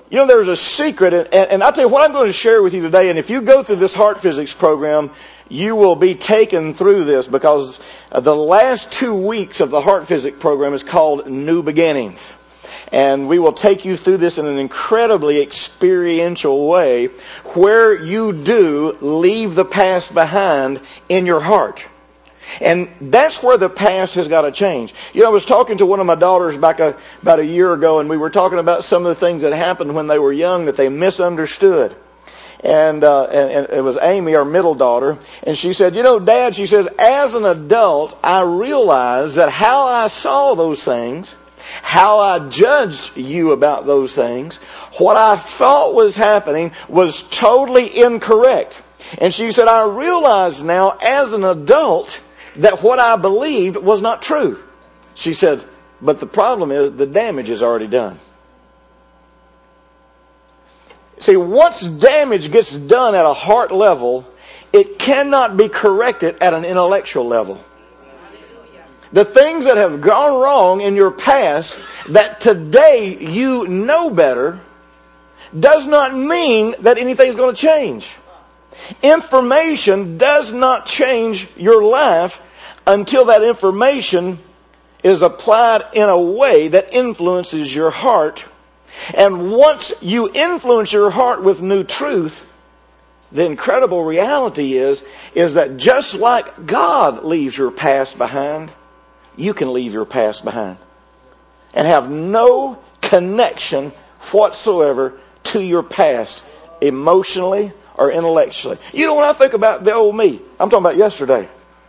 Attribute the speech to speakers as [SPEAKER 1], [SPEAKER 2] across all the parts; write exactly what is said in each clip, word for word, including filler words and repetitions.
[SPEAKER 1] You know, there's a secret, and, and I'll tell you what I'm going to share with you today, and if you go through this heart physics program, you will be taken through this, because the last two weeks of the heart physics program is called New Beginnings. And we will take you through this in an incredibly experiential way, where you do leave the past behind in your heart. And that's where the past has got to change. You know, I was talking to one of my daughters back a, about a year ago, and we were talking about some of the things that happened when they were young that they misunderstood. And, uh, and, and it was Amy, our middle daughter, and she said, you know, Dad, she says, as an adult, I realized that how I saw those things, how I judged you about those things, what I thought was happening was totally incorrect. And she said, I realize now as an adult that what I believed was not true. She said, but the problem is the damage is already done. See, once damage gets done at a heart level, it cannot be corrected at an intellectual level. The things that have gone wrong in your past that today you know better does not mean that anything's going to change. Information does not change your life until that information is applied in a way that influences your heart. And once you influence your heart with new truth, the incredible reality is, is that just like God leaves your past behind, you can leave your past behind and have no connection whatsoever to your past, emotionally or intellectually. You know, when I think about the old me, I'm talking about yesterday.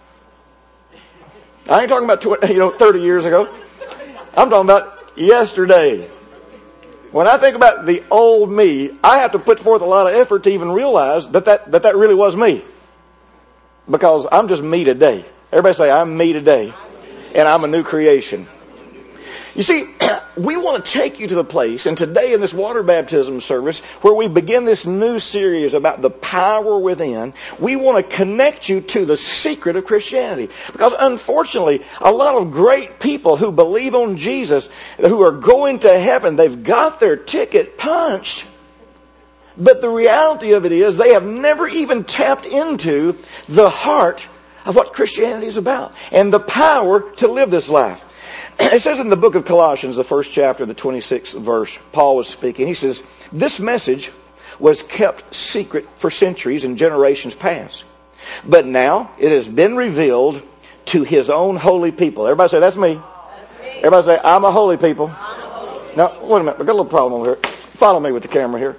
[SPEAKER 1] I ain't talking about, you know, thirty years ago. I'm talking about yesterday. When I think about the old me, I have to put forth a lot of effort to even realize that that, that, that really was me. Because I'm just me today. Everybody say, I'm me today. And I'm a new creation. You see, we want to take you to the place, and today in this water baptism service, where we begin this new series about the power within, we want to connect you to the secret of Christianity. Because unfortunately, a lot of great people who believe on Jesus, who are going to heaven, they've got their ticket punched. But the reality of it is, they have never even tapped into the heart of what Christianity is about and the power to live this life. It says in the book of Colossians, the first chapter, the twenty-sixth verse, Paul was speaking. He says, this message was kept secret for centuries and generations past. But now it has been revealed to his own holy people. Everybody say, that's me. That's me. Everybody say, I'm a holy people. I'm a holy people. Now, wait a minute. We've got a little problem over here. Follow me with the camera here.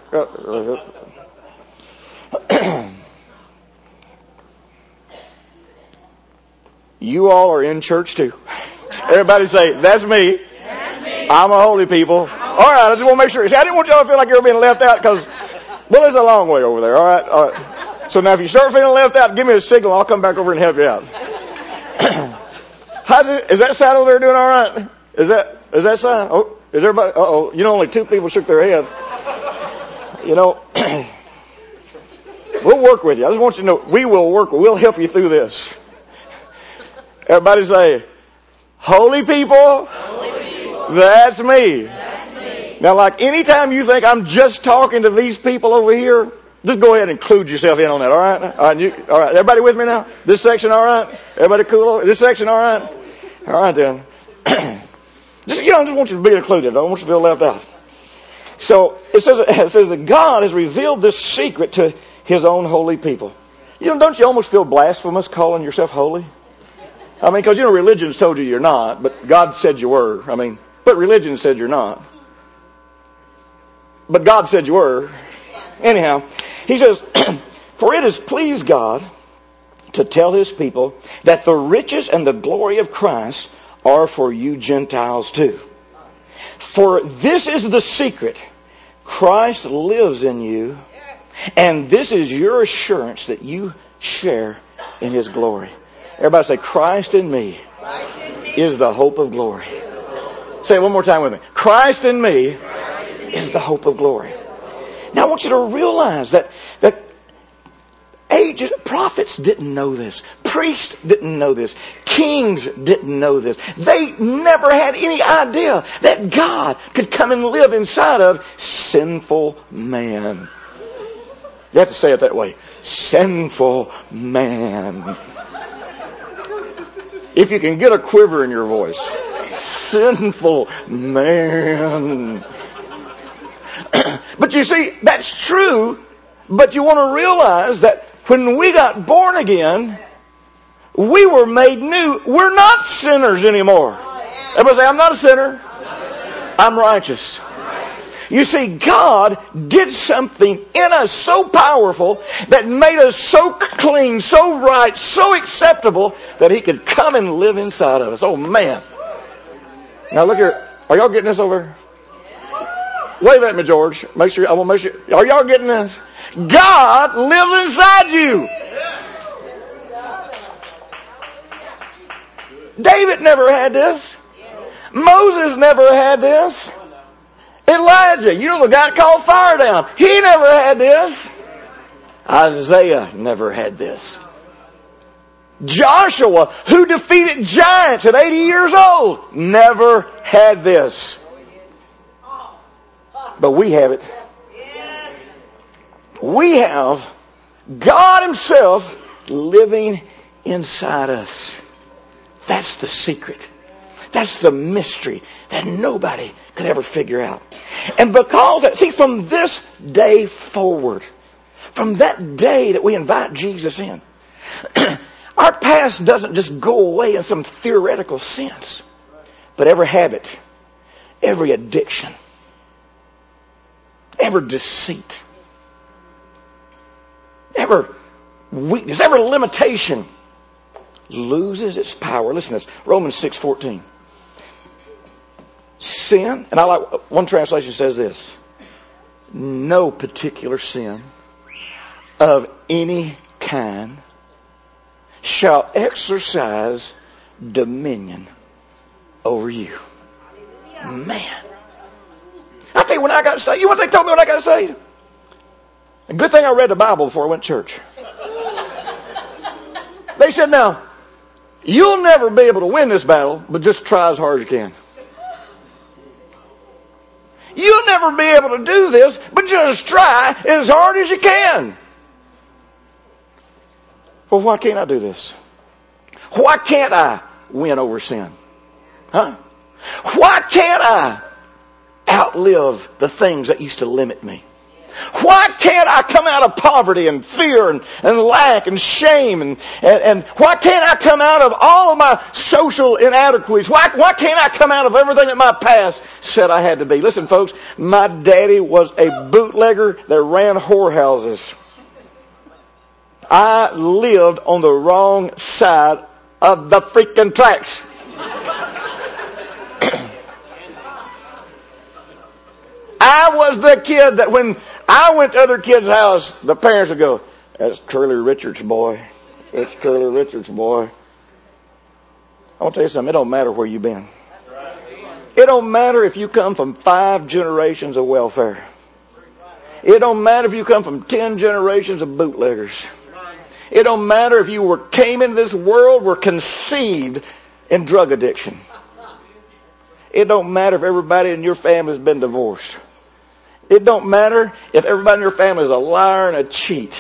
[SPEAKER 1] You all are in church too. Everybody say, that's me. That's me. I'm a holy people. All right, I just want to make sure. See, I didn't want y'all to feel like you were being left out because, well, there's a long way over there. All right, all right. So now if you start feeling left out, give me a signal. I'll come back over and help you out. How's it, is that side over there doing all right? Is that, is that side? Oh, is everybody? Uh-oh. You know, only two people shook their head. You know, we'll work with you. I just want you to know, we will work. We'll help you through this. Everybody say, holy people, holy people. That's me. That's me. Now, like anytime you think I'm just talking to these people over here, just go ahead and include yourself in on that, all right? All right, you, all right. Everybody with me now? This section all right? Everybody cool? This section all right? All right, then. just, you know, I just want you to be included. I don't want you to feel left out. So, it says, it says that God has revealed this secret to his own holy people. You know, don't you almost feel blasphemous calling yourself holy? I mean, because, you know, religion's told you you're not, but God said you were. I mean, but religion said you're not. But God said you were. Anyhow, he says, for it has pleased God to tell his people that the riches and the glory of Christ are for you Gentiles too. For this is the secret. Christ lives in you, and this is your assurance that you share in his glory. Everybody say, Christ in me, Christ in me is the hope of glory. Say it one more time with me. Christ in me, Christ in me is the hope of glory. Now I want you to realize that, that Ages, prophets didn't know this. Priests didn't know this. Kings didn't know this. They never had any idea that God could come and live inside of sinful man. You have to say it that way. Sinful man. If you can get a quiver in your voice. Sinful man. But you see, that's true. But you want to realize that when we got born again, we were made new. We're not sinners anymore. Everybody say, I'm not a sinner. I'm righteous. You see, God did something in us so powerful that made us so clean, so right, so acceptable that He could come and live inside of us. Oh, man. Now look here. Are y'all getting this over? Wave at me, George. Make sure, I want to make sure. Are y'all getting this? God lives inside you. David never had this. Moses never had this. Elijah, you know the guy that called fire down. He never had this. Isaiah never had this. Joshua, who defeated giants at eighty years old, never had this. But we have it. We have God Himself living inside us. That's the secret. That's the mystery that nobody could ever figure out. And because, that, see, from this day forward, from that day that we invite Jesus in, our past doesn't just go away in some theoretical sense, but every habit, every addiction, every deceit, every weakness, every limitation loses its power. Listen to this. Romans six fourteen. Sin, and I like, one translation says this: no particular sin of any kind shall exercise dominion over you. Man. I tell you, when I got saved, you know what they told me when I got saved? A good thing I read the Bible before I went to church. They said, now, you'll never be able to win this battle, but just try as hard as you can. You'll never be able to do this, but just try as hard as you can. Well, why can't I do this? Why can't I win over sin? Huh? Why can't I outlive the things that used to limit me? Why can't I come out of poverty and fear and, and lack and shame? And, and, and why can't I come out of all of my social inadequacies? Why, why can't I come out of everything that my past said I had to be? Listen, folks, my daddy was a bootlegger that ran whorehouses. I lived on the wrong side of the freaking tracks. I was the kid that when I went to other kids' house, the parents would go, that's Curly Richards' boy. That's Curly Richards' boy. I want to tell you something. It don't matter where you've been. It don't matter if you come from five generations of welfare. It don't matter if you come from ten generations of bootleggers. It don't matter if you were came into this world, were conceived in drug addiction. It don't matter if everybody in your family has been divorced. It don't matter if everybody in your family is a liar and a cheat.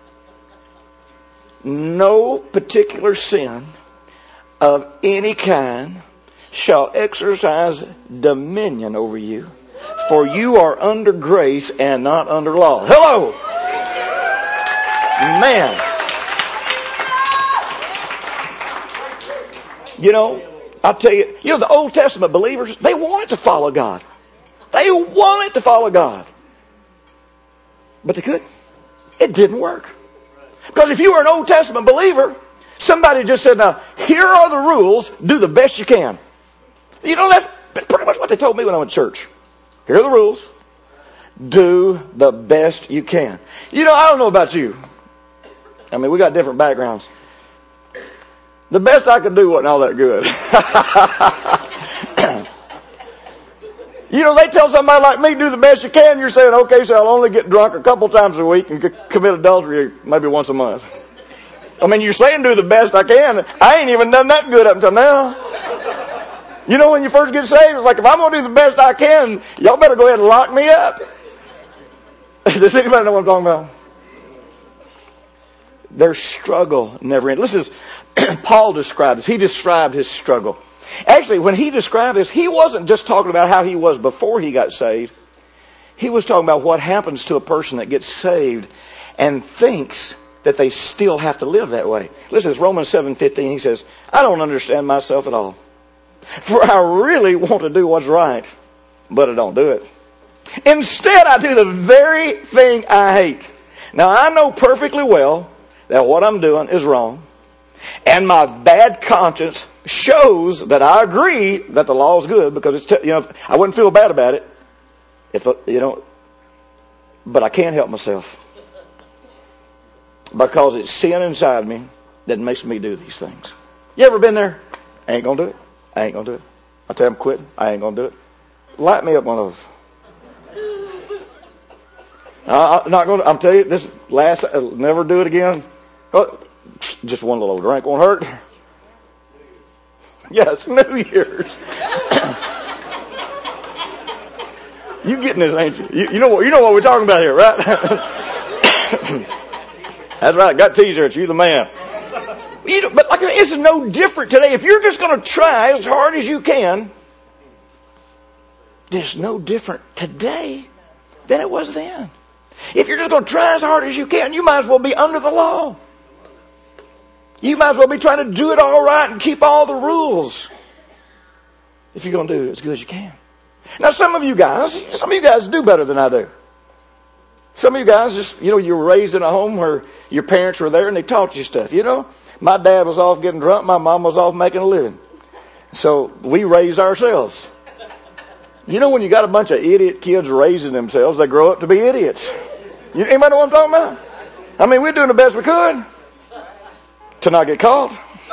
[SPEAKER 1] No particular sin of any kind shall exercise dominion over you, for you are under grace and not under law. Hello! Man. You know, I'll tell you, you know, the Old Testament believers, they wanted to follow God. They wanted to follow God. But they couldn't. It didn't work. Because if you were an Old Testament believer, somebody just said, now, here are the rules, do the best you can. You know, that's pretty much what they told me when I went to church. Here are the rules. Do the best you can. You know, I don't know about you. I mean, we got different backgrounds. The best I could do wasn't all that good. You know, they tell somebody like me, do the best you can. You're saying, okay, so I'll only get drunk a couple times a week and c- commit adultery maybe once a month. I mean, you're saying do the best I can. I ain't even done that good up until now. You know, when you first get saved, it's like, if I'm going to do the best I can, y'all better go ahead and lock me up. Does anybody know what I'm talking about? Their struggle never ends. Listen, Paul described this. He described his struggle. Actually, when he described this, he wasn't just talking about how he was before he got saved. He was talking about what happens to a person that gets saved and thinks that they still have to live that way. Listen, it's Romans seven fifteen. He says, I don't understand myself at all. For I really want to do what's right, but I don't do it. Instead, I do the very thing I hate. Now, I know perfectly well that what I'm doing is wrong. And my bad conscience shows that I agree that the law is good, because it's, t- you know, I wouldn't feel bad about it if, you know, but I can't help myself, because it's sin inside me that makes me do these things. You ever been there? I ain't gonna do it. I ain't gonna do it. I tell them I'm quitting. I ain't gonna do it. Light me up one of those. I'm not gonna. I'm telling you, this last. I'll never do it again. Oh, just one little drink won't hurt. Yes, New Year's. You getting this, ain't you? you? You know what? You know what we're talking about here, right? That's right. Got teaser. It's you, the man. You know, but like, it's no different today. If you're just going to try as hard as you can, it's no different today than it was then. If you're just going to try as hard as you can, you might as well be under the law. You might as well be trying to do it all right and keep all the rules, if you're going to do it as good as you can. Now, some of you guys, some of you guys do better than I do. Some of you guys just, you know, you were raised in a home where your parents were there and they taught you stuff, you know. My dad was off getting drunk. My mom was off making a living. So we raised ourselves. You know, when you got a bunch of idiot kids raising themselves, they grow up to be idiots. You, anybody know what I'm talking about? I mean, we're doing the best we could to not get caught.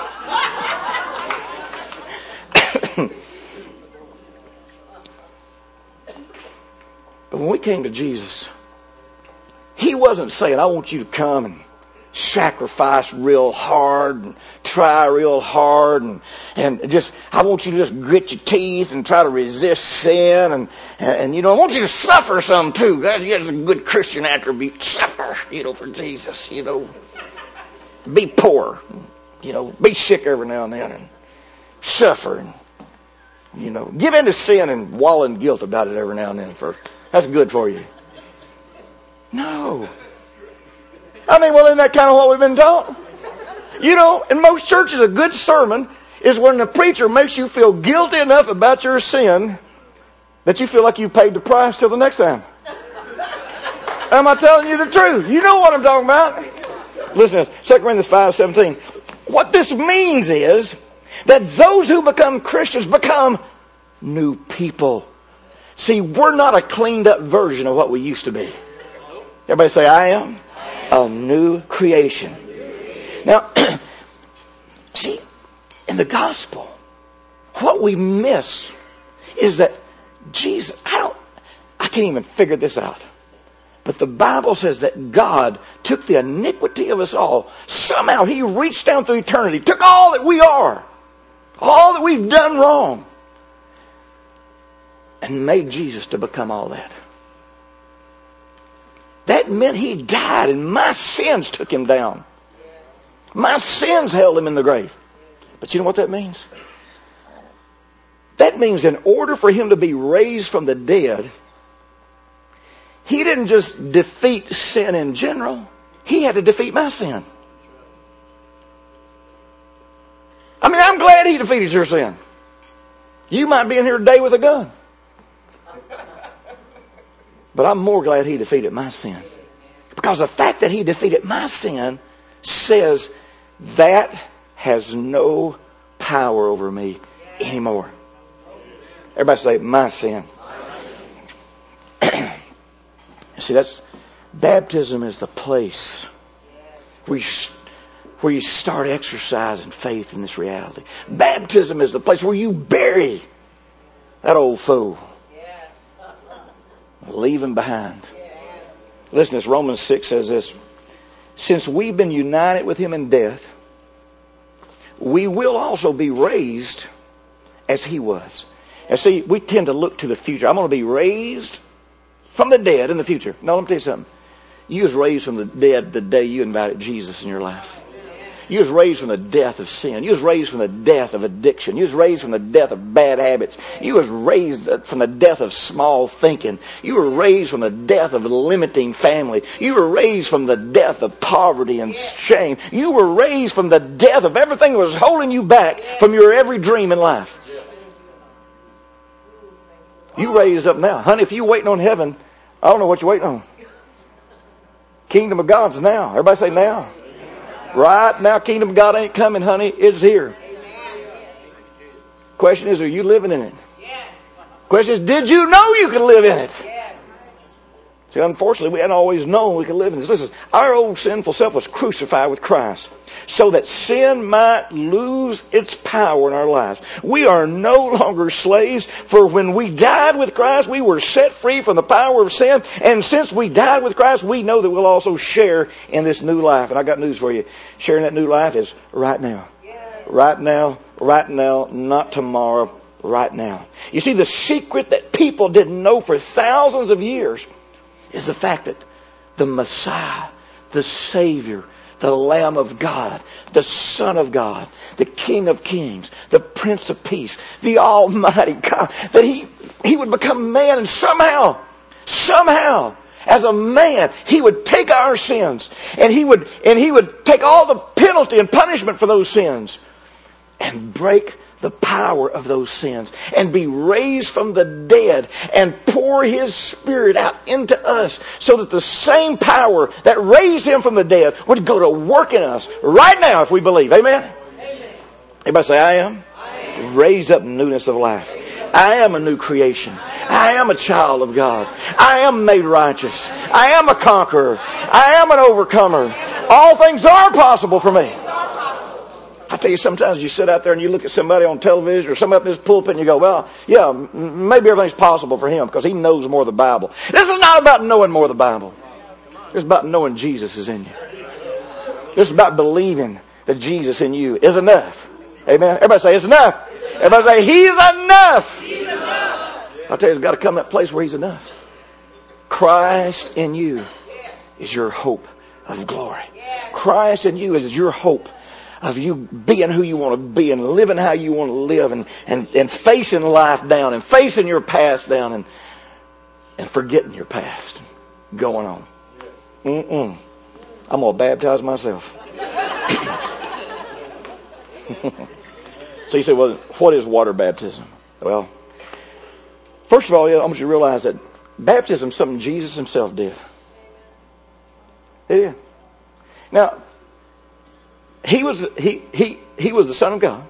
[SPEAKER 1] But when we came to Jesus, He wasn't saying, I want you to come and sacrifice real hard and try real hard and and just I want you to just grit your teeth and try to resist sin and and, and you know I want you to suffer some too. That's, that's a good Christian attribute. Suffer, you know, for Jesus. You know, be poor, you know, be sick every now and then and suffer and you know give in to sin and wallow in guilt about it every now and then. For that's good for you. No. I mean, well, isn't that kind of what we've been taught? You know, in most churches, a good sermon is when the preacher makes you feel guilty enough about your sin that you feel like you've paid the price till the next time. Am I telling you the truth? You know what I'm talking about. Listen to this, Second Corinthians five seventeen. What this means is that those who become Christians become new people. See, we're not a cleaned up version of what we used to be. Everybody say, I am a new creation. Now, see, in the gospel, what we miss is that Jesus, I don't, I can't even figure this out. But the Bible says that God took the iniquity of us all. Somehow He reached down through eternity, took all that we are, all that we've done wrong, and made Jesus to become all that. That meant He died and my sins took Him down. My sins held Him in the grave. But you know what that means? That means in order for Him to be raised from the dead, He didn't just defeat sin in general. He had to defeat my sin. I mean, I'm glad He defeated your sin. You might be in here today with a gun. But I'm more glad He defeated my sin. Because the fact that He defeated my sin says that has no power over me anymore. Everybody say, my sin. See, that's baptism is the place where you, where you start exercising faith in this reality. Baptism is the place where you bury that old fool. Leave him behind. Listen, this Romans six says this. Since we've been united with him in death, we will also be raised as he was. And see, we tend to look to the future. I'm going to be raised from the dead in the future. No, let me tell you something. You was raised from the dead the day you invited Jesus in your life. You was raised from the death of sin. You was raised from the death of addiction. You was raised from the death of bad habits. You was raised from the death of small thinking. You were raised from the death of limiting family. You were raised from the death of poverty and shame. You were raised from the death of everything that was holding you back from your every dream in life. You raised up now. Honey, if you're waiting on heaven, I don't know what you're waiting on. Kingdom of God's now. Everybody say now. Right now, kingdom of God ain't coming, honey. It's here. Question is, are you living in it? Question is, did you know you could live in it? See, unfortunately, we hadn't always known we could live in this. Listen, our old sinful self was crucified with Christ so that sin might lose its power in our lives. We are no longer slaves, for when we died with Christ, we were set free from the power of sin. And since we died with Christ, we know that we'll also share in this new life. And I got news for you. Sharing that new life is right now. Right now, right now, not tomorrow, right now. You see, the secret that people didn't know for thousands of years is the fact that the Messiah, the Savior, the Lamb of God, the Son of God, the King of Kings, the Prince of Peace, the Almighty God, that He, He would become man, and somehow, somehow, as a man, He would take our sins and He would, and He would take all the penalty and punishment for those sins and break the power of those sins and be raised from the dead and pour His Spirit out into us so that the same power that raised Him from the dead would go to work in us right now if we believe. Amen? Amen. Everybody say, I am. I am. Raised up in newness of life. I am a new creation. I am a child of God. I am made righteous. I am a conqueror. I am an overcomer. All things are possible for me. I tell you, sometimes you sit out there and you look at somebody on television or somebody up in this pulpit and you go, well, yeah, maybe everything's possible for him because he knows more of the Bible. This is not about knowing more of the Bible. It's about knowing Jesus is in you. This is about believing that Jesus in you is enough. Amen. Everybody say, it's enough. Everybody say, He's enough. He's enough. I tell you, it's got to come to that place where He's enough. Christ in you is your hope of glory. Christ in you is your hope of you being who you want to be and living how you want to live and, and, and facing life down and facing your past down and, and forgetting your past. Going on. Mm-mm. I'm going to baptize myself. So you say, well, what is water baptism? Well, first of all, I want you to realize that baptism is something Jesus Himself did. He did. Now, He was he he he was the Son of God.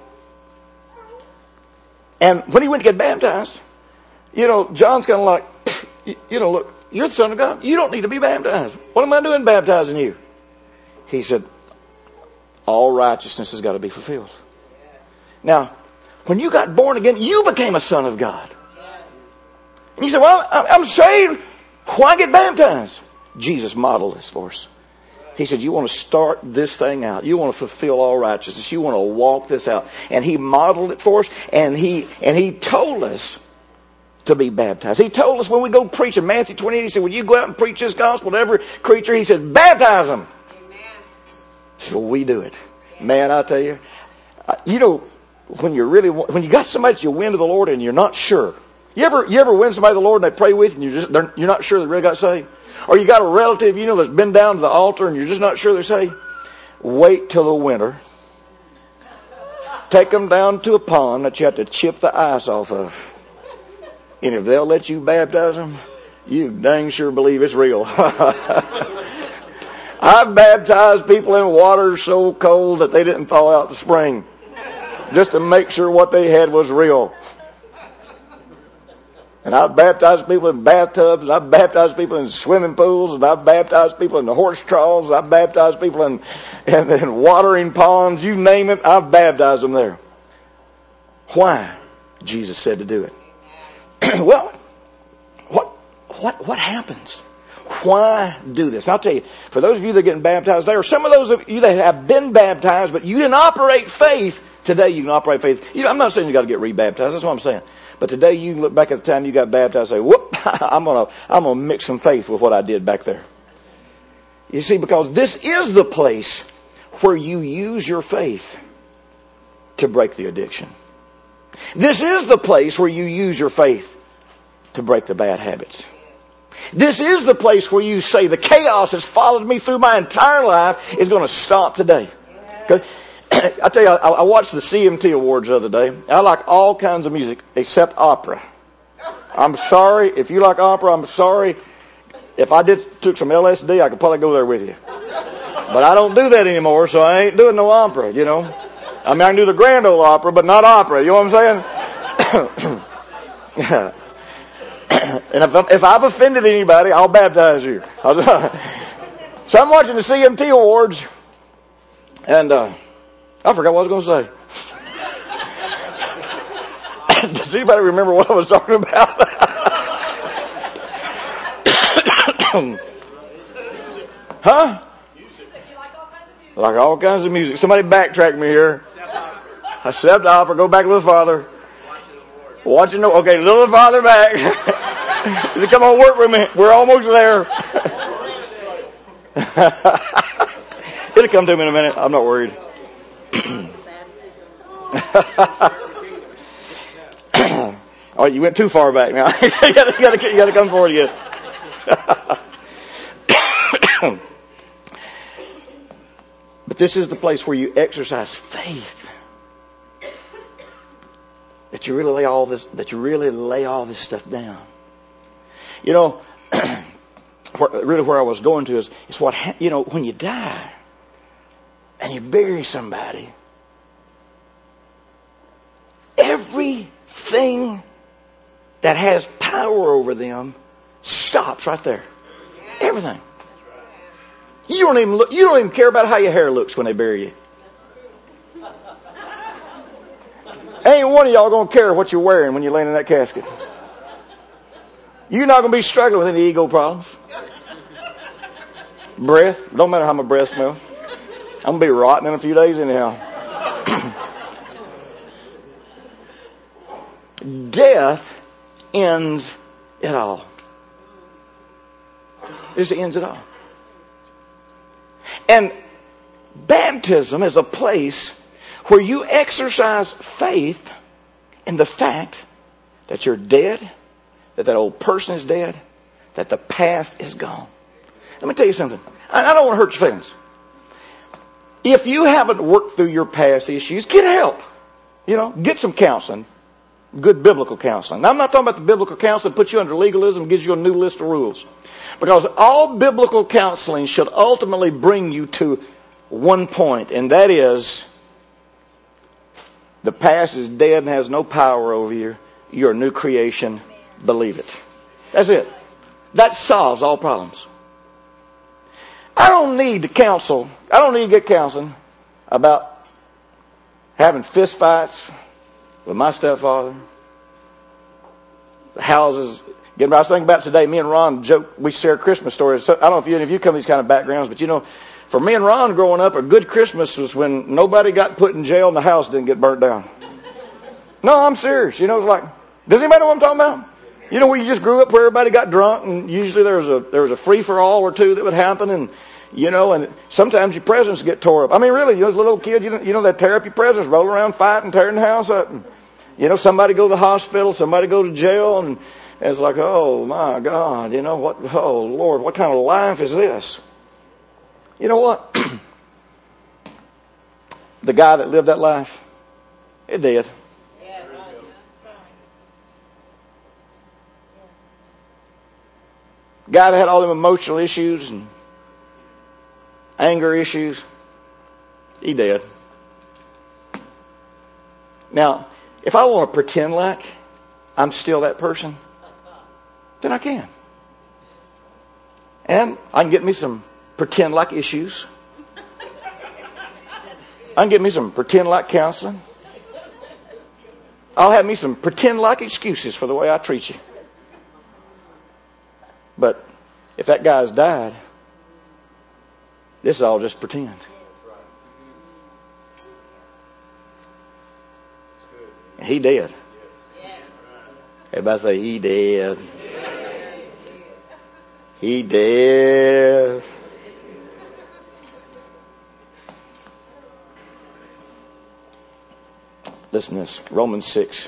[SPEAKER 1] And when He went to get baptized, you know, John's kind of like, you, you know, look, you're the Son of God. You don't need to be baptized. What am I doing baptizing you? He said, all righteousness has got to be fulfilled. Now, when you got born again, you became a son of God. And you say, well, I'm saved. Why get baptized? Jesus modeled this for us. He said, you want to start this thing out. You want to fulfill all righteousness. You want to walk this out. And He modeled it for us. And He and He told us to be baptized. He told us when we go preach in Matthew twenty-eight, He said, when you go out and preach this gospel to every creature, He said, baptize them. Amen. So we do it. Man, I tell you, you know, when you really, when you got somebody that you win to the Lord and you're not sure. You ever, you ever win somebody to the Lord and they pray with you and you're just, they're, you're not sure they really got saved? Or you got a relative, you know, that's been down to the altar and you're just not sure they're saved? Wait till the winter. Take them down to a pond that you have to chip the ice off of. And if they'll let you baptize them, you dang sure believe it's real. I've baptized people in water so cold that they didn't thaw out the spring. Just to make sure what they had was real. And I've baptized people in bathtubs, and I've baptized people in swimming pools, and I've baptized people in the horse troughs, I've baptized people in, in, in watering ponds, you name it, I've baptized them there. Why? Jesus said to do it. Well, what what, what happens? Why do this? And I'll tell you, for those of you that are getting baptized today, or some of those of you that have been baptized, but you didn't operate faith, today you can operate faith. You know, I'm not saying you got to get rebaptized. That's what I'm saying. But today you can look back at the time you got baptized and say, whoop, I'm going to I'm gonna mix some faith with what I did back there. You see, because this is the place where you use your faith to break the addiction. This is the place where you use your faith to break the bad habits. This is the place where you say the chaos that's followed me through my entire life is going to stop today. Okay? I tell you, I, I watched the C M T Awards the other day. I like all kinds of music except opera. I'm sorry. If you like opera, I'm sorry. If I did took some L S D, I could probably go there with you. But I don't do that anymore, so I ain't doing no opera, you know. I mean, I can do the Grand Ole Opera, but not opera. You know what I'm saying? Yeah. And if, if I've offended anybody, I'll baptize you. So I'm watching the C M T Awards, and uh, I forgot what I was going to say. Does anybody remember what I was talking about? Huh? Like all kinds of music. Somebody backtrack me here. Except opera. Go back a little farther. Watching the okay, a little farther back. Come on, work with me. We're almost there. It'll come to me in a minute. I'm not worried. Oh, you went too far back now. you gotta, you gotta, you gotta come forward again. But this is the place where you exercise faith. That you really lay all this, that you really lay all this stuff down. You know, where, really where I was going to is, is what, ha- you know, when you die and you bury somebody, everything that has power over them stops right there. Everything. You don't even look, you don't even care about how your hair looks when they bury you. Ain't one of y'all going to care what you're wearing when you're laying in that casket. You're not going to be struggling with any ego problems. Breath. Don't matter how my breath smells. I'm going to be rotten in a few days anyhow. Death ends it all. It just ends it all. And baptism is a place where you exercise faith in the fact that you're dead, that that old person is dead, that the past is gone. Let me tell you something. I don't want to hurt your feelings. If you haven't worked through your past issues, get help. You know, get some counseling. Good biblical counseling. Now, I'm not talking about the biblical counseling that puts you under legalism and gives you a new list of rules. Because all biblical counseling should ultimately bring you to one point, and that is the past is dead and has no power over you. You're a new creation. Believe it. That's it. That solves all problems. I don't need to counsel. I don't need to get counseling about having fist fights with my stepfather. The houses. Again, I was thinking about today, me and Ron joke, we share Christmas stories. So, I don't know if you, if you come from these kind of backgrounds, but you know, for me and Ron growing up, a good Christmas was when nobody got put in jail and the house didn't get burnt down. No, I'm serious. You know, it's like, does anybody know what I'm talking about? You know, where you just grew up where everybody got drunk and usually there was a, there was a free for all or two that would happen, and, you know, and sometimes your presents get tore up. I mean, really, you know, as a little kid, you know, you know, they tear up your presents, roll around fighting, tearing the house up. And, you know, somebody go to the hospital, somebody go to jail, and it's like, oh my God, you know what? Oh Lord, what kind of life is this? You know what? The guy that lived that life, he did. Guy that had all them emotional issues and anger issues, he did. Now, if I want to pretend like I'm still that person, then I can. And I can get me some pretend like issues. I can get me some pretend like counseling. I'll have me some pretend like excuses for the way I treat you. if that guy's died, this is all just pretend. He dead. Everybody say, he dead. He dead. Listen to this. Romans six.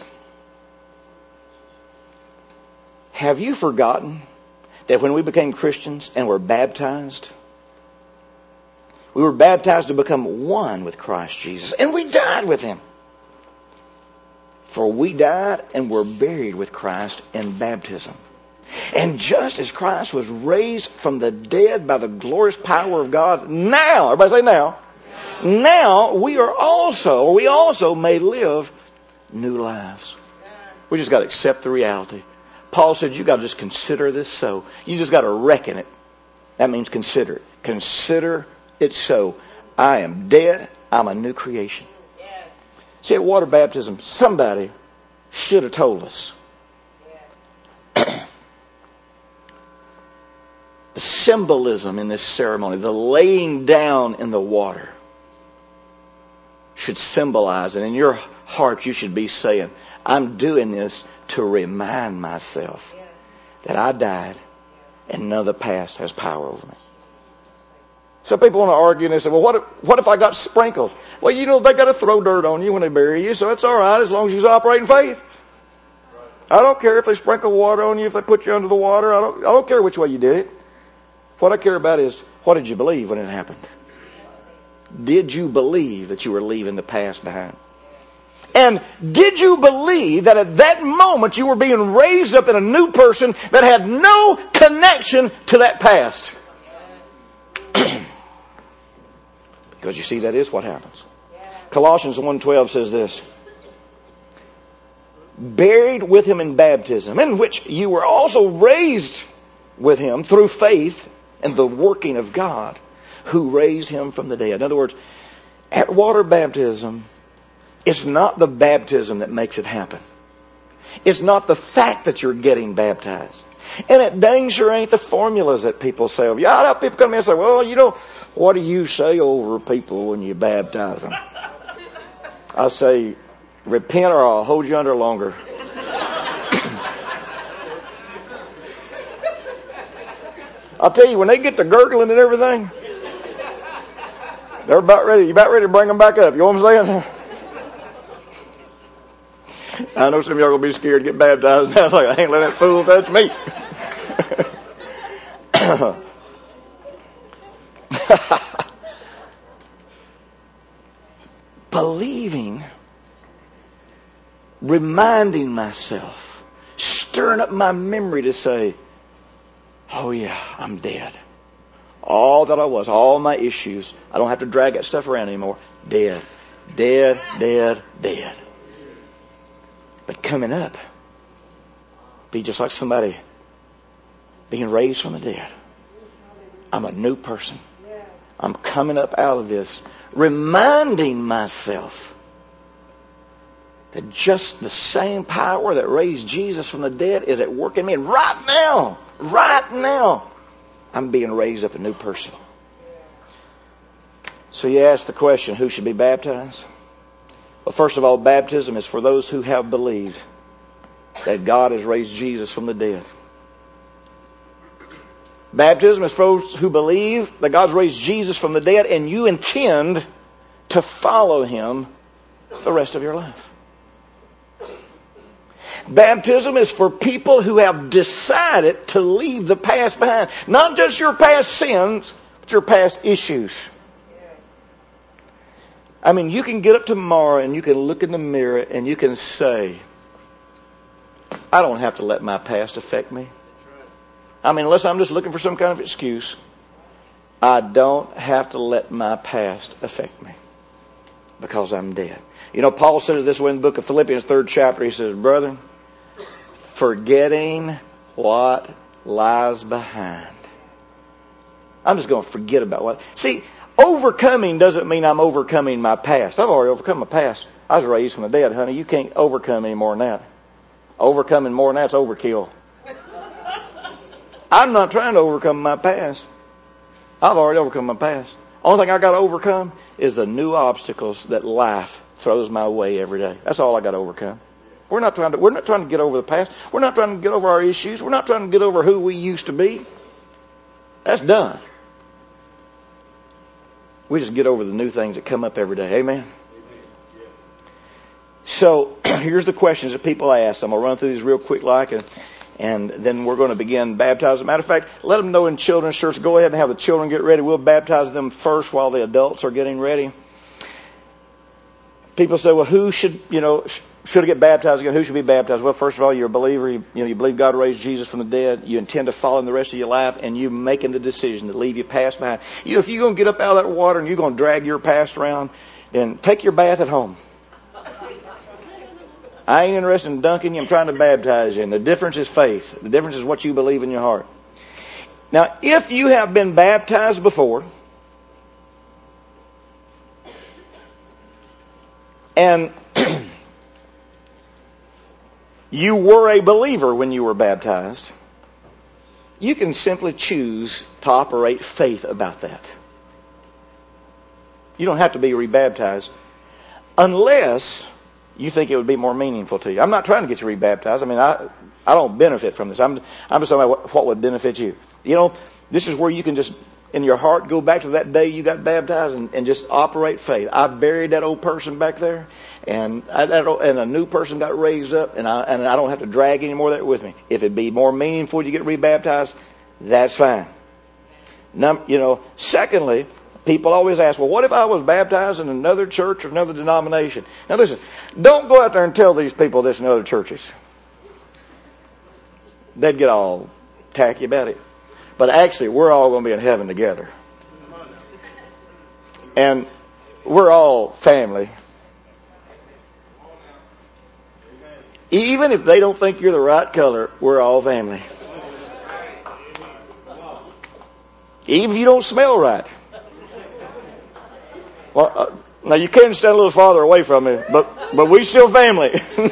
[SPEAKER 1] Have you forgotten that when we became Christians and were baptized, we were baptized to become one with Christ Jesus, and we died with Him? For we died and were buried with Christ in baptism. And just as Christ was raised from the dead by the glorious power of God, now, everybody say now, now we are also, or we also may live new lives. We just got to accept the reality. Paul said you got to just consider this so. You just got to reckon it. That means consider it. Consider it so. I am dead. I'm a new creation. Yes. See, at water baptism, somebody should have told us. Yes. The symbolism in this ceremony, the laying down in the water, should symbolize, and in your heart you should be saying, I'm doing this to remind myself that I died and none of the past has power over me. Some people want to argue and they say, well, what if, what if I got sprinkled? Well, you know, they got to throw dirt on you when they bury you, so it's all right as long as you operate in faith. I don't care if they sprinkle water on you, if they put you under the water. I don't, I don't care which way you did it. What I care about is, what did you believe when it happened? Did you believe that you were leaving the past behind? And did you believe that at that moment you were being raised up in a new person that had no connection to that past? Because you see, that is what happens. Colossians one twelve says this. Buried with Him in baptism, in which you were also raised with Him through faith in the working of God, who raised Him from the dead. In other words, at water baptism, it's not the baptism that makes it happen. It's not the fact that you're getting baptized. And it dang sure ain't the formulas that people say. Yeah, I have people come in and say, well, you know, what do you say over people when you baptize them? I say, repent or I'll hold you under longer. I'll tell you, when they get to gurgling and everything, they're about ready. You're about ready to bring them back up. You know what I'm saying? I know some of y'all are going to be scared to get baptized now. Like, I ain't letting that fool touch me. Believing, reminding myself, stirring up my memory to say, oh yeah, I'm dead. All that I was, all my issues, I don't have to drag that stuff around anymore. Dead, dead, dead, dead. But coming up, be just like somebody being raised from the dead. I'm a new person. I'm coming up out of this, reminding myself that just the same power that raised Jesus from the dead is at work in me. And right now, right now, I'm being raised up a new person. So you ask the question, who should be baptized? Well, first of all, baptism is for those who have believed that God has raised Jesus from the dead. Baptism is for those who believe that God's raised Jesus from the dead and you intend to follow Him the rest of your life. Baptism is for people who have decided to leave the past behind. Not just your past sins, but your past issues. I mean, you can get up tomorrow and you can look in the mirror and you can say, I don't have to let my past affect me. I mean, unless I'm just looking for some kind of excuse, I don't have to let my past affect me because I'm dead. You know, Paul said it this way in the book of Philippians, third chapter. He says, brethren, forgetting what lies behind. I'm just going to forget about what. See, overcoming doesn't mean I'm overcoming my past. I've already overcome my past. I was raised from the dead, honey. You can't overcome any more than that. Overcoming more than that's overkill. I'm not trying to overcome my past. I've already overcome my past. Only thing I got to overcome is the new obstacles that life throws my way every day. That's all I got to overcome. We're not trying to, we're not trying to get over the past. We're not trying to get over our issues. We're not trying to get over who we used to be. That's done. We just get over the new things that come up every day. Amen. So here's the questions that people ask. I'm going to run through these real quick like, and, and then we're going to begin baptizing. Matter of fact, let them know in children's church. Go ahead and have the children get ready. We'll baptize them first while the adults are getting ready. People say, well, who should, you know, should I get baptized again? Who should be baptized? Well, first of all, you're a believer. You, you know, you believe God raised Jesus from the dead. You intend to follow him the rest of your life, and you're making the decision to leave your past behind. You know, if you're going to get up out of that water and you're going to drag your past around, then take your bath at home. I ain't interested in dunking you. I'm trying to baptize you. And the difference is faith. The difference is what you believe in your heart. Now, if you have been baptized before, and you were a believer when you were baptized, you can simply choose to operate faith about that. You don't have to be rebaptized unless you think it would be more meaningful to you. I'm not trying to get you rebaptized. I mean, I I don't benefit from this. I'm I'm just talking about what, what would benefit you. You know, this is where you can just, in your heart, go back to that day you got baptized and, and just operate faith. I buried that old person back there, and I, that, and a new person got raised up, and I and I don't have to drag any more of that with me. If it'd be more meaningful to get rebaptized, that's fine. Now, you know, secondly, people always ask, well, what if I was baptized in another church or another denomination? Now listen, don't go out there and tell these people this in other churches. They'd get all tacky about it. But actually, we're all going to be in heaven together. And we're all family. Even if they don't think you're the right color, we're all family. Even if you don't smell right. Well, uh, now you can stand a little farther away from me, but but we still family.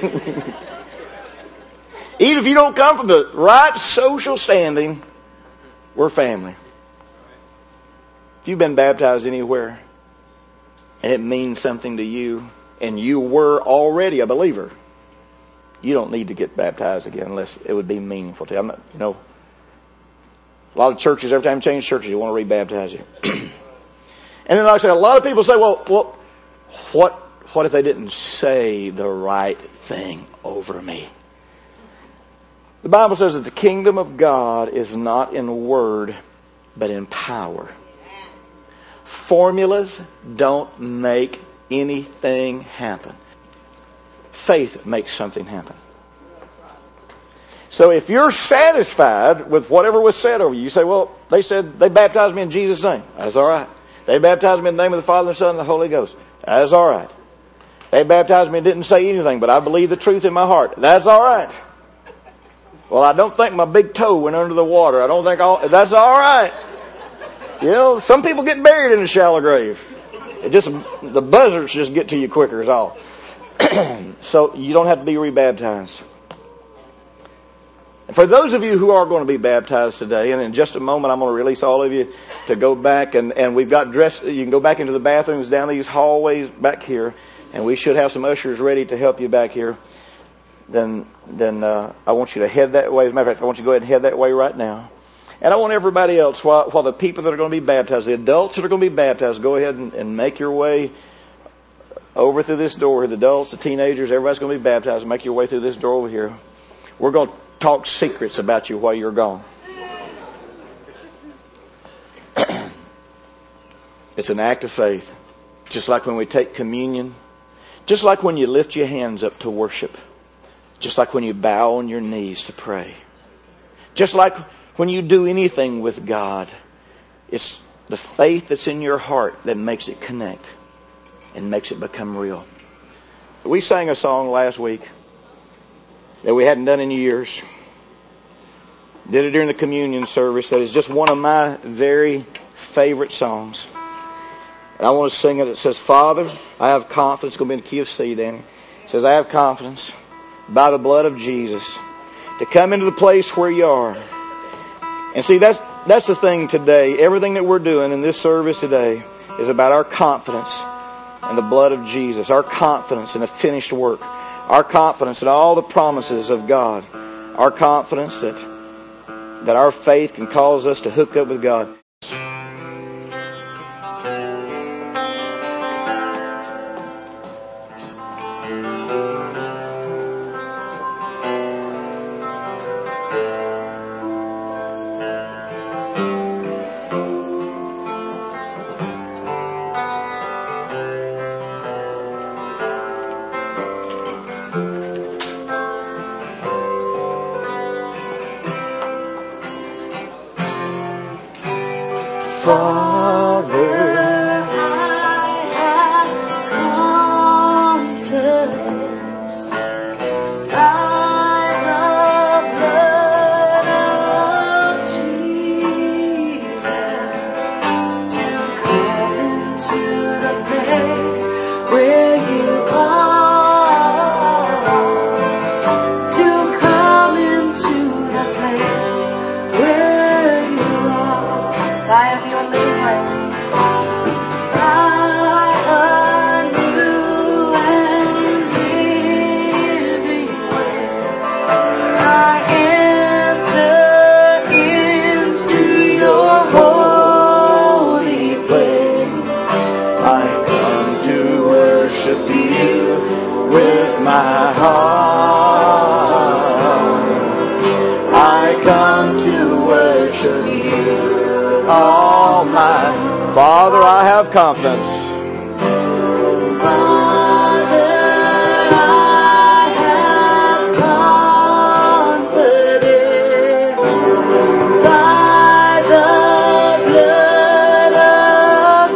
[SPEAKER 1] Even if you don't come from the right social standing, we're family. If you've been baptized anywhere and it means something to you, and you were already a believer, you don't need to get baptized again unless it would be meaningful to you. I'm not, you know, a lot of churches, every time you change churches, you want to rebaptize you. And then, like I said, a lot of people say, well, well, what, what if they didn't say the right thing over me? The Bible says that the kingdom of God is not in word, but in power. Formulas don't make anything happen. Faith makes something happen. So if you're satisfied with whatever was said over you, you say, well, they said they baptized me in Jesus' name. That's all right. They baptized me in the name of the Father, and the Son, and the Holy Ghost. That's all right. They baptized me and didn't say anything, but I believe the truth in my heart. That's all right. Well, I don't think my big toe went under the water. I don't think all, that's all right. You know, some people get buried in a shallow grave. It just, the buzzards just get to you quicker is all. So you don't have to be rebaptized. For those of you who are going to be baptized today, and in just a moment I'm going to release all of you to go back, and, and we've got dressed, you can go back into the bathrooms down these hallways back here, and we should have some ushers ready to help you back here. Then then uh, I want you to head that way. As a matter of fact, I want you to go ahead and head that way right now. And I want everybody else, while, while the people that are going to be baptized, the adults that are going to be baptized, go ahead and, and make your way over through this door. The adults, the teenagers, everybody's going to be baptized. Make your way through this door over here. We're going to talk secrets about you while you're gone. It's an act of faith. Just like when we take communion. Just like when you lift your hands up to worship. Just like when you bow on your knees to pray. Just like when you do anything with God. It's the faith that's in your heart that makes it connect and makes it become real. We sang a song last week that we hadn't done in years. Did it during the communion service. That is just one of my very favorite songs. And I want to sing it. It says, Father, I have confidence. It's going to be in the key of C, Danny. It says, I have confidence by the blood of Jesus to come into the place where you are. And see, that's that's the thing today. Everything that we're doing in this service today is about our confidence in the blood of Jesus, our confidence in the finished work, our confidence in all the promises of God, our confidence that that our faith can cause us to hook up with God. Father, I have confidence by the blood of Jesus to come into the place where you are, to come into the place where you are. By your living way. By a new and living way, I enter into your holy place. I come to worship you with my heart. I come to worship you. All my Father, I have confidence. Father, I have confidence by the blood of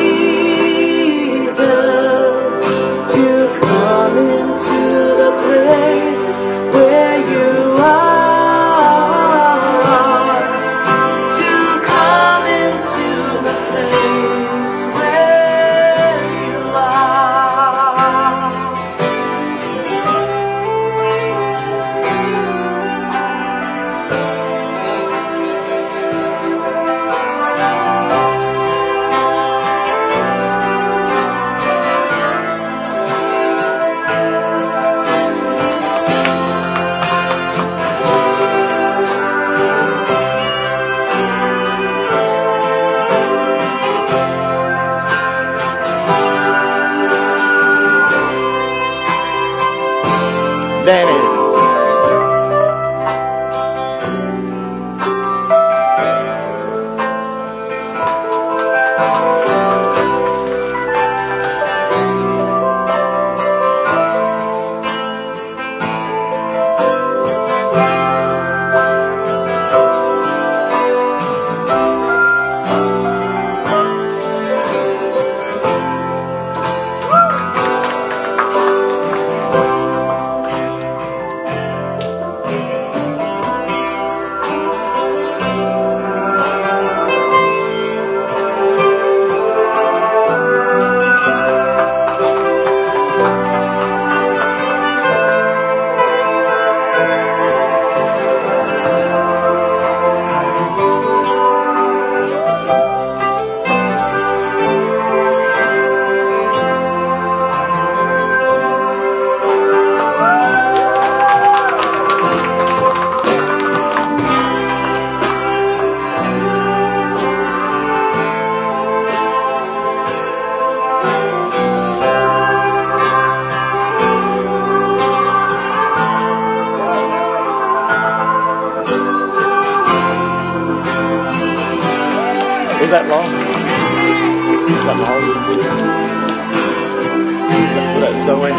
[SPEAKER 1] Jesus to come into the place where you are. Danny. Is that lost? Is that lost? Is that Zoe?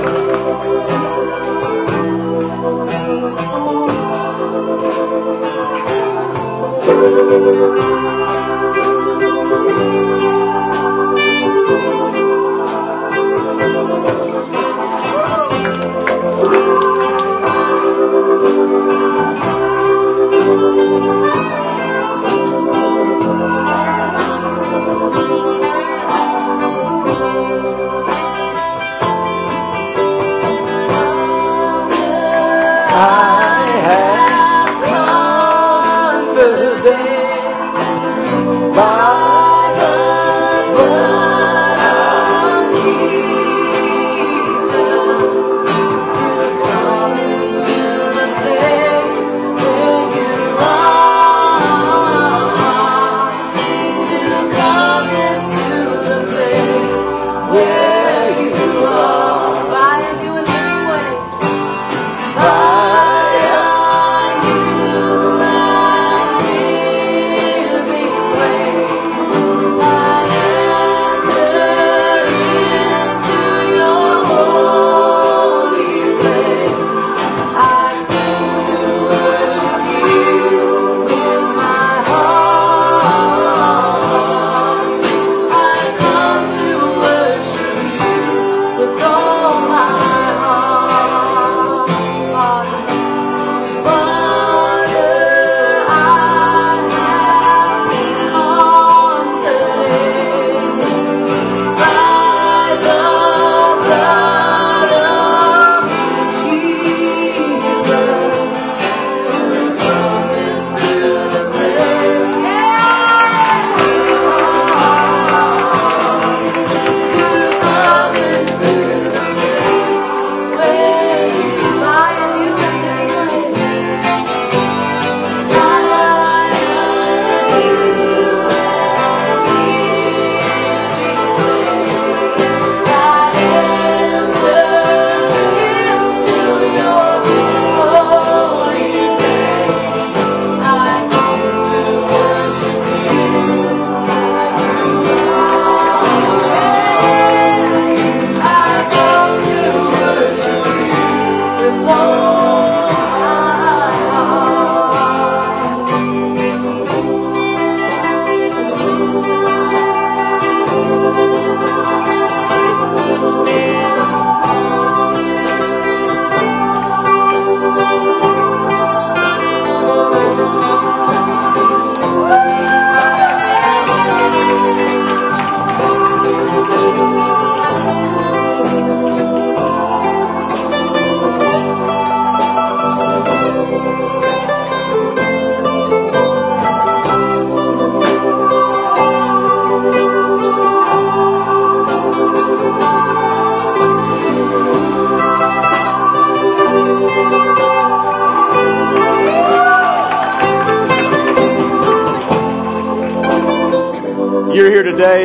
[SPEAKER 1] You're here today,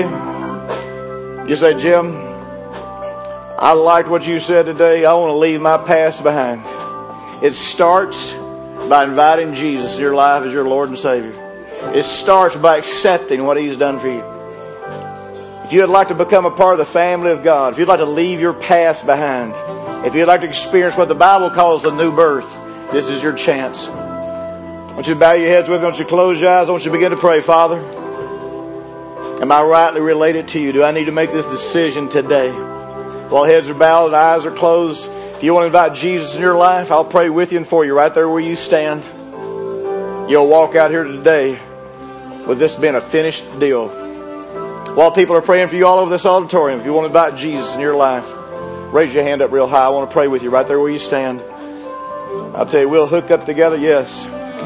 [SPEAKER 1] you say, Jim, I liked what you said today. I want to leave my past behind. It starts by inviting Jesus in your life as your Lord and Savior. It starts by accepting what He's done for you. If you'd like to become a part of the family of God, if you'd like to leave your past behind, if you'd like to experience what the Bible calls the new birth, this is your chance. I want you to bow your heads with me. I want you to close your eyes. I want you to begin to pray. Father, am I rightly related to you? Do I need to make this decision today? While heads are bowed and eyes are closed, if you want to invite Jesus in your life, I'll pray with you and for you right there where you stand. You'll walk out here today with this being a finished deal. While people are praying for you all over this auditorium, if you want to invite Jesus in your life, raise your hand up real high. I want to pray with you right there where you stand. I'll tell you, we'll hook up together. Yes.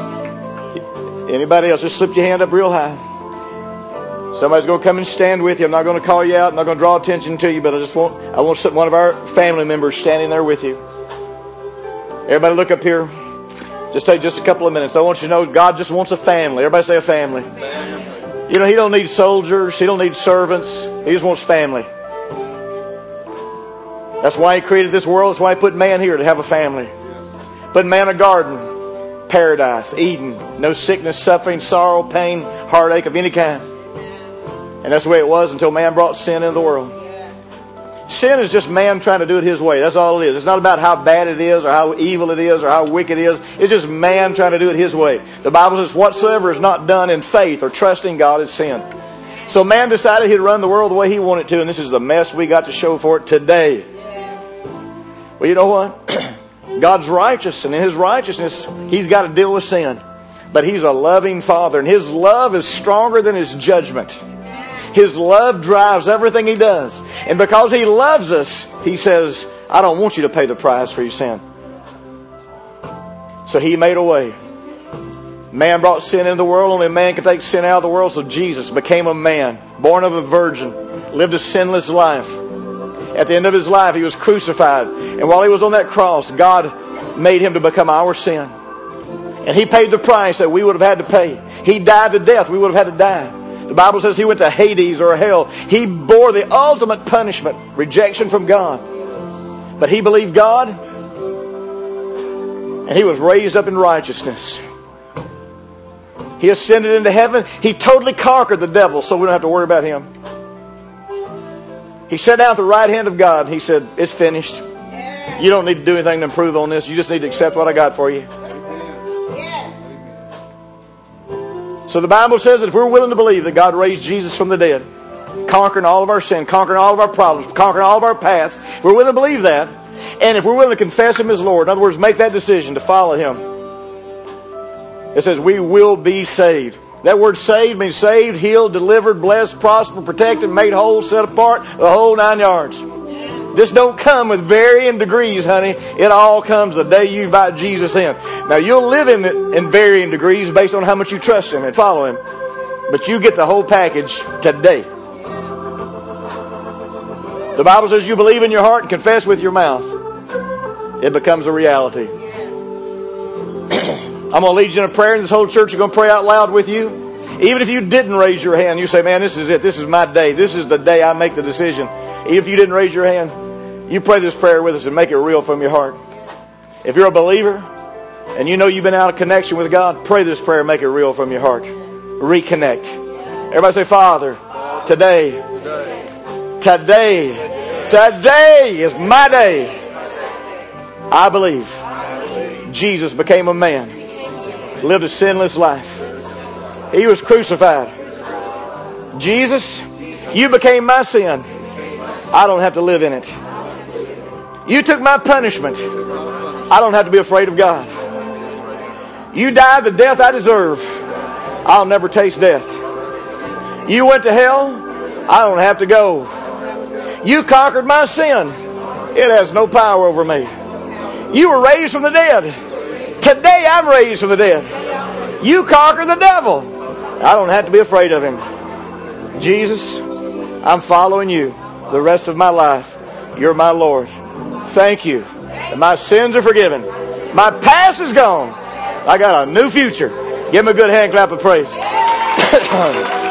[SPEAKER 1] Anybody else? Just slip your hand up real high. Somebody's going to come and stand with you. I'm not going to call you out. I'm not going to draw attention to you, but I just want I want one of our family members standing there with you. Everybody look up here. Just take just a couple of minutes. I want you to know God just wants a family. Everybody say a family. You know, He don't need soldiers. He don't need servants. He just wants family. That's why He created this world. That's why He put man here, to have a family. Put man a garden, paradise, Eden. No sickness, suffering, sorrow, pain, heartache of any kind. And that's the way it was until man brought sin into the world. Sin is just man trying to do it his way. That's all it is. It's not about how bad it is or how evil it is or how wicked it is. It's just man trying to do it his way. The Bible says whatsoever is not done in faith or trusting God is sin. So man decided he'd run the world the way he wanted to, and this is the mess we got to show for it today. Well, you know what? God's righteous, and in His righteousness, He's got to deal with sin. But He's a loving Father, and His love is stronger than His judgment. His love drives everything He does. And because He loves us, He says, I don't want you to pay the price for your sin. So He made a way. Man brought sin into the world. Only man could take sin out of the world. So Jesus became a man, born of a virgin, lived a sinless life. At the end of His life, He was crucified. And while He was on that cross, God made Him to become our sin. And He paid the price that we would have had to pay. He died the death we would have had to die. The Bible says He went to Hades or hell. He bore the ultimate punishment, rejection from God. But He believed God, and He was raised up in righteousness. He ascended into heaven. He totally conquered the devil, so we don't have to worry about him. He sat down at the right hand of God. He said, it's finished. You don't need to do anything to improve on this. You just need to accept what I got for you. So the Bible says that if we're willing to believe that God raised Jesus from the dead, conquering all of our sin, conquering all of our problems, conquering all of our paths, if we're willing to believe that, and if we're willing to confess Him as Lord, in other words, make that decision to follow Him, it says we will be saved. That word saved means saved, healed, delivered, blessed, prospered, protected, made whole, set apart, the whole nine yards. This don't come with varying degrees, honey. It all comes the day you invite Jesus in. Now, you'll live in it in varying degrees based on how much you trust Him and follow Him. But you get the whole package today. The Bible says you believe in your heart and confess with your mouth. It becomes a reality. I'm going to lead you in a prayer, and this whole church is going to pray out loud with you. Even if you didn't raise your hand, you say, man, this is it. This is my day. This is the day I make the decision. Even if you didn't raise your hand, you pray this prayer with us and make it real from your heart. If you're a believer and you know you've been out of connection with God, pray this prayer and make it real from your heart. Reconnect. Everybody say, Father, today, today, today is my day. I believe Jesus became a man, lived a sinless life. He was crucified. Jesus, you became my sin. I don't have to live in it. You took my punishment. I don't have to be afraid of God. You died the death I deserve. I'll never taste death. You went to hell. I don't have to go. You conquered my sin. It has no power over me. You were raised from the dead. Today I'm raised from the dead. You conquered the devil. I don't have to be afraid of him. Jesus, I'm following you the rest of my life. You're my Lord. Thank you. And my sins are forgiven. My past is gone. I got a new future. Give him a good hand clap of praise.